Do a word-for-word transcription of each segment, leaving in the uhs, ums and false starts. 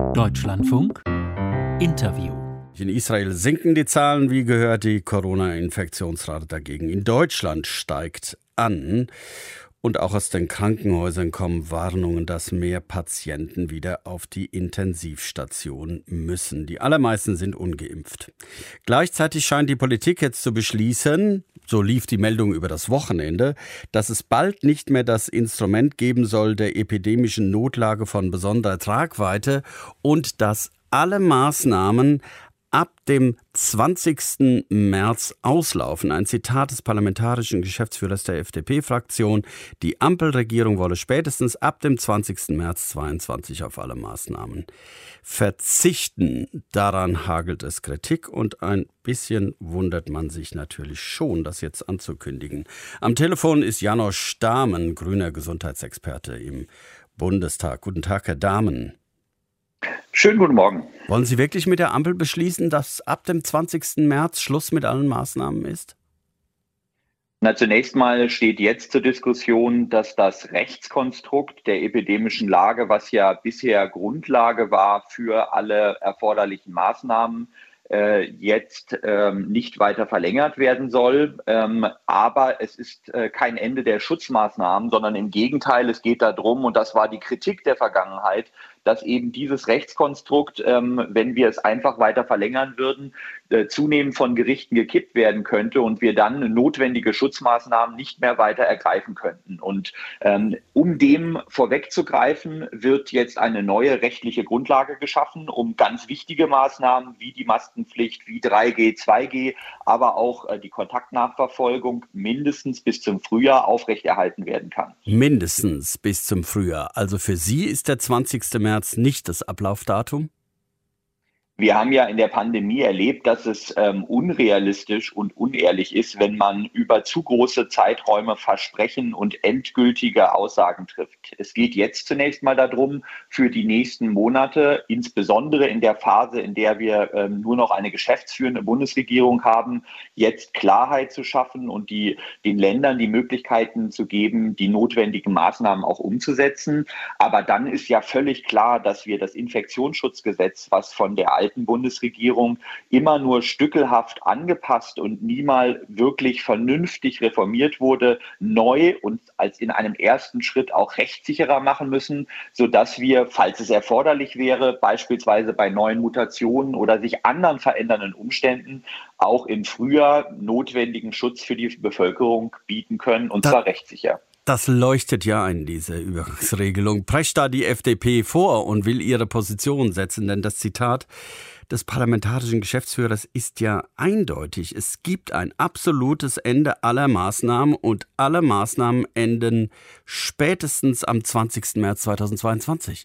Deutschlandfunk Interview. In Israel sinken die Zahlen, wie gehört, die Corona-Infektionsrate dagegen in Deutschland steigt an. Und auch aus den Krankenhäusern kommen Warnungen, dass mehr Patienten wieder auf die Intensivstation müssen. Die allermeisten sind ungeimpft. Gleichzeitig scheint die Politik jetzt zu beschließen, so lief die Meldung über das Wochenende, dass es bald nicht mehr das Instrument geben soll der epidemischen Notlage von besonderer Tragweite und dass alle Maßnahmen ab dem zwanzigsten März auslaufen. Ein Zitat des parlamentarischen Geschäftsführers der F D P-Fraktion. Die Ampelregierung wolle spätestens ab dem zwanzigsten März zweitausendzweiundzwanzig auf alle Maßnahmen verzichten. Daran hagelt es Kritik und ein bisschen wundert man sich natürlich schon, das jetzt anzukündigen. Am Telefon ist Janosch Dahmen, grüner Gesundheitsexperte im Bundestag. Guten Tag, Herr Dahmen. Schönen guten Morgen. Wollen Sie wirklich mit der Ampel beschließen, dass ab dem zwanzigsten März Schluss mit allen Maßnahmen ist? Na, zunächst mal steht jetzt zur Diskussion, dass das Rechtskonstrukt der epidemischen Lage, was ja bisher Grundlage war für alle erforderlichen Maßnahmen, äh, jetzt ähm, nicht weiter verlängert werden soll. Ähm, aber es ist äh, kein Ende der Schutzmaßnahmen, sondern im Gegenteil, es geht darum, und das war die Kritik der Vergangenheit, dass eben dieses Rechtskonstrukt, ähm, wenn wir es einfach weiter verlängern würden, äh, zunehmend von Gerichten gekippt werden könnte und wir dann notwendige Schutzmaßnahmen nicht mehr weiter ergreifen könnten. Und ähm, um dem vorwegzugreifen, wird jetzt eine neue rechtliche Grundlage geschaffen, um ganz wichtige Maßnahmen wie die Maskenpflicht, wie drei G, zwei G, aber auch äh, die Kontaktnachverfolgung mindestens bis zum Frühjahr aufrechterhalten werden kann. Mindestens bis zum Frühjahr. Also für Sie ist der zwanzigste März nicht das Ablaufdatum? Wir haben ja in der Pandemie erlebt, dass es ähm, unrealistisch und unehrlich ist, wenn man über zu große Zeiträume Versprechen und endgültige Aussagen trifft. Es geht jetzt zunächst mal darum, für die nächsten Monate, insbesondere in der Phase, in der wir ähm, nur noch eine geschäftsführende Bundesregierung haben, jetzt Klarheit zu schaffen und die, den Ländern die Möglichkeiten zu geben, die notwendigen Maßnahmen auch umzusetzen. Aber dann ist ja völlig klar, dass wir das Infektionsschutzgesetz, was von der alten Bundesregierung immer nur stückelhaft angepasst und niemals wirklich vernünftig reformiert wurde, neu und als in einem ersten Schritt auch rechtssicherer machen müssen, sodass wir, falls es erforderlich wäre, beispielsweise bei neuen Mutationen oder sich anderen verändernden Umständen, auch im Frühjahr notwendigen Schutz für die Bevölkerung bieten können, und zwar rechtssicher. Das leuchtet ja ein, diese Übergangsregelung. Prescht da die F D P vor und will ihre Position setzen, denn das Zitat des parlamentarischen Geschäftsführers ist ja eindeutig. Es gibt ein absolutes Ende aller Maßnahmen und alle Maßnahmen enden spätestens am zwanzigsten März zweitausendzweiundzwanzig.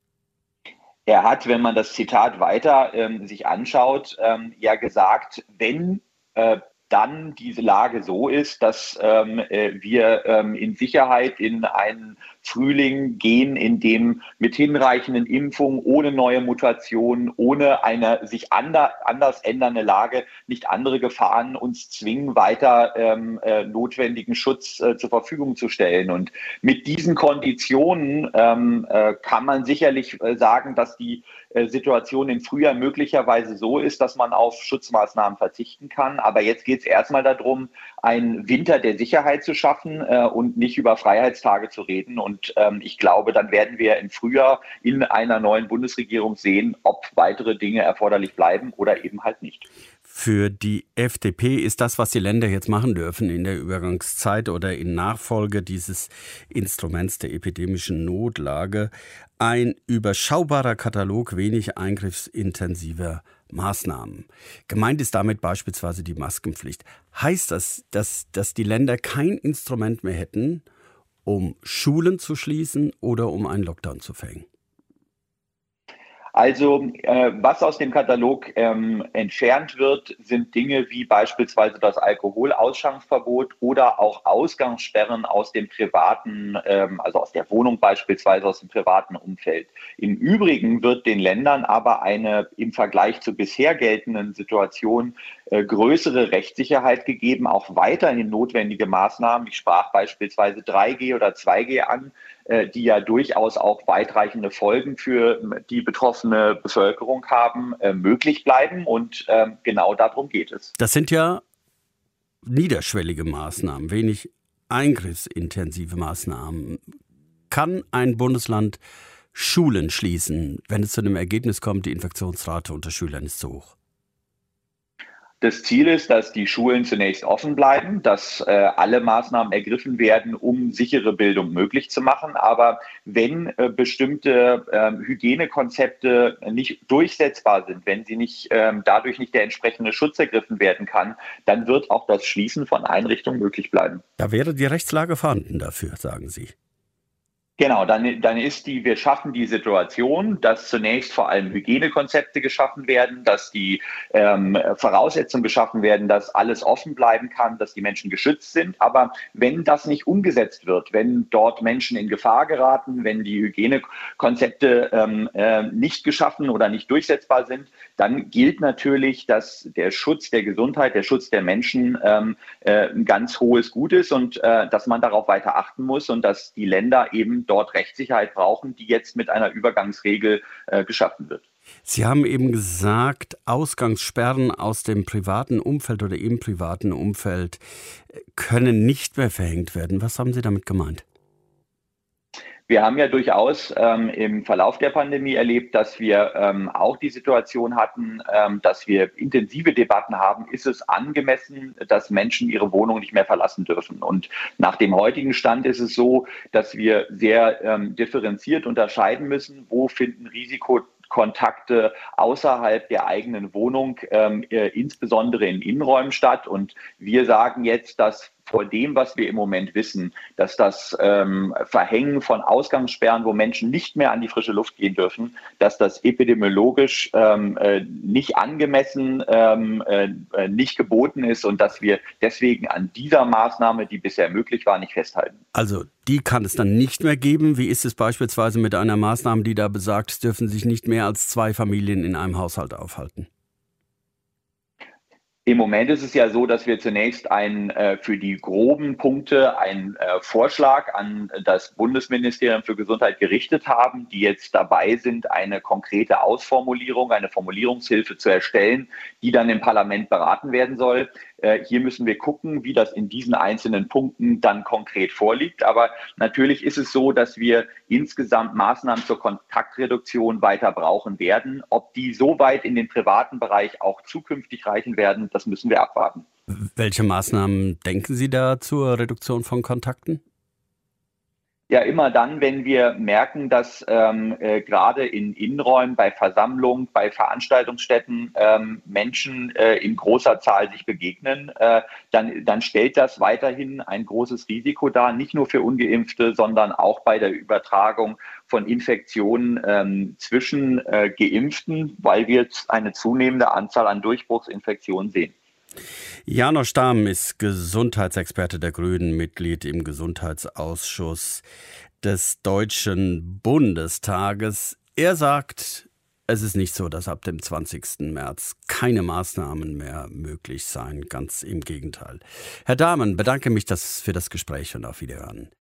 Er hat, wenn man das Zitat weiter ähm, sich anschaut, ähm, ja gesagt, wenn äh, dann diese Lage so ist, dass ähm, wir ähm, in Sicherheit in einen Frühling gehen, in dem mit hinreichenden Impfungen, ohne neue Mutationen, ohne eine sich ander, anders ändernde Lage, nicht andere Gefahren uns zwingen, weiter ähm, äh, notwendigen Schutz äh, zur Verfügung zu stellen. Und mit diesen Konditionen ähm, äh, kann man sicherlich äh, sagen, dass die äh, Situation im Frühjahr möglicherweise so ist, dass man auf Schutzmaßnahmen verzichten kann. Aber jetzt geht es erstmal darum, einen Winter der Sicherheit zu schaffen äh, und nicht über Freiheitstage zu reden. Und ähm, ich glaube, dann werden wir im Frühjahr in einer neuen Bundesregierung sehen, ob weitere Dinge erforderlich bleiben oder eben halt nicht. Für die F D P ist das, was die Länder jetzt machen dürfen in der Übergangszeit oder in Nachfolge dieses Instruments der epidemischen Notlage, ein überschaubarer Katalog wenig eingriffsintensiver Maßnahmen. Gemeint ist damit beispielsweise die Maskenpflicht. Heißt das, dass, dass die Länder kein Instrument mehr hätten, um Schulen zu schließen oder um einen Lockdown zu verhängen? Also äh, was aus dem Katalog ähm, entfernt wird, sind Dinge wie beispielsweise das Alkoholausschanksverbot oder auch Ausgangssperren aus dem privaten, ähm, also aus der Wohnung beispielsweise, aus dem privaten Umfeld. Im Übrigen wird den Ländern aber eine im Vergleich zur bisher geltenden Situation äh, größere Rechtssicherheit gegeben, auch weiterhin notwendige Maßnahmen, ich sprach beispielsweise drei G oder zwei G an, äh, die ja durchaus auch weitreichende Folgen für die betroffene Bevölkerung haben, äh, möglich bleiben. Und äh, genau darum geht es. Das sind ja niederschwellige Maßnahmen, wenig eingriffsintensive Maßnahmen. Kann ein Bundesland Schulen schließen, wenn es zu dem Ergebnis kommt, die Infektionsrate unter Schülern ist zu hoch? Das Ziel ist, dass die Schulen zunächst offen bleiben, dass äh, alle Maßnahmen ergriffen werden, um sichere Bildung möglich zu machen. Aber wenn äh, bestimmte äh, Hygienekonzepte nicht durchsetzbar sind, wenn sie nicht äh, dadurch nicht der entsprechende Schutz ergriffen werden kann, dann wird auch das Schließen von Einrichtungen möglich bleiben. Da wäre die Rechtslage vorhanden dafür, sagen Sie. Genau, dann, dann ist die, wir schaffen die Situation, dass zunächst vor allem Hygienekonzepte geschaffen werden, dass die ähm, Voraussetzungen geschaffen werden, dass alles offen bleiben kann, dass die Menschen geschützt sind. Aber wenn das nicht umgesetzt wird, wenn dort Menschen in Gefahr geraten, wenn die Hygienekonzepte ähm, äh, nicht geschaffen oder nicht durchsetzbar sind, dann gilt natürlich, dass der Schutz der Gesundheit, der Schutz der Menschen ähm, äh, ein ganz hohes Gut ist und äh, dass man darauf weiter achten muss und dass die Länder eben dort Rechtssicherheit brauchen, die jetzt mit einer Übergangsregel äh, geschaffen wird. Sie haben eben gesagt, Ausgangssperren aus dem privaten Umfeld oder im privaten Umfeld können nicht mehr verhängt werden. Was haben Sie damit gemeint? Wir haben ja durchaus ähm, im Verlauf der Pandemie erlebt, dass wir ähm, auch die Situation hatten, ähm, dass wir intensive Debatten haben, ist es angemessen, dass Menschen ihre Wohnung nicht mehr verlassen dürfen. Und nach dem heutigen Stand ist es so, dass wir sehr ähm, differenziert unterscheiden müssen, wo finden Risikokontakte außerhalb der eigenen Wohnung, ähm, äh, insbesondere in Innenräumen statt. Und wir sagen jetzt, dass vor dem, was wir im Moment wissen, dass das ähm, Verhängen von Ausgangssperren, wo Menschen nicht mehr an die frische Luft gehen dürfen, dass das epidemiologisch ähm, äh, nicht angemessen, ähm, äh, nicht geboten ist und dass wir deswegen an dieser Maßnahme, die bisher möglich war, nicht festhalten. Also die kann es dann nicht mehr geben. Wie ist es beispielsweise mit einer Maßnahme, die da besagt, es dürfen sich nicht mehr als zwei Familien in einem Haushalt aufhalten? Im Moment ist es ja so, dass wir zunächst einen, äh, für die groben Punkte einen äh, Vorschlag an das Bundesministerium für Gesundheit gerichtet haben, die jetzt dabei sind, eine konkrete Ausformulierung, eine Formulierungshilfe zu erstellen, die dann im Parlament beraten werden soll. Äh, hier müssen wir gucken, wie das in diesen einzelnen Punkten dann konkret vorliegt. Aber natürlich ist es so, dass wir insgesamt Maßnahmen zur Kontaktreduktion weiter brauchen werden. Ob die so weit in den privaten Bereich auch zukünftig reichen werden, das müssen wir abwarten. Welche Maßnahmen denken Sie da zur Reduktion von Kontakten? Ja, immer dann, wenn wir merken, dass ähm, äh, gerade in Innenräumen, bei Versammlungen, bei Veranstaltungsstätten ähm, Menschen äh, in großer Zahl sich begegnen, äh, dann, dann stellt das weiterhin ein großes Risiko dar, nicht nur für Ungeimpfte, sondern auch bei der Übertragung von Infektionen ähm, zwischen äh, Geimpften, weil wir eine zunehmende Anzahl an Durchbruchsinfektionen sehen. Janosch Stamm ist Gesundheitsexperte der Grünen, Mitglied im Gesundheitsausschuss des Deutschen Bundestages. Er sagt, es ist nicht so, dass ab dem zwanzigsten März keine Maßnahmen mehr möglich seien. Ganz im Gegenteil. Herr Dahmen, bedanke mich das für das Gespräch und auf Wiederhören.